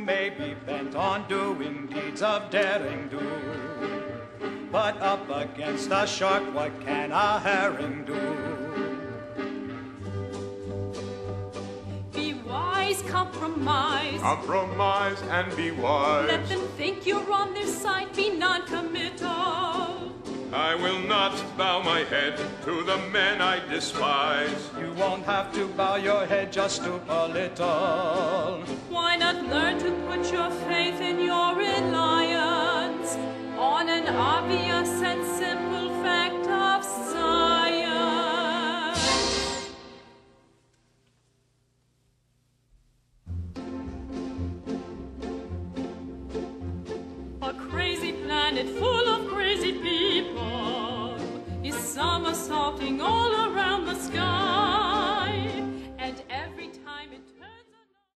may be bent on doing deeds of daring do, but up against a shark, what can a herring do? Be wise, compromise. Compromise and be wise. Let them think you're on their side, be non-committal. I will not bow my head to the men I despise. You won't have to bow your head, just stoop a little. Why not learn to put your faith in your reliance on an obvious and simple fact of science? A crazy planet full of crazy people is somersaulting all around the sky.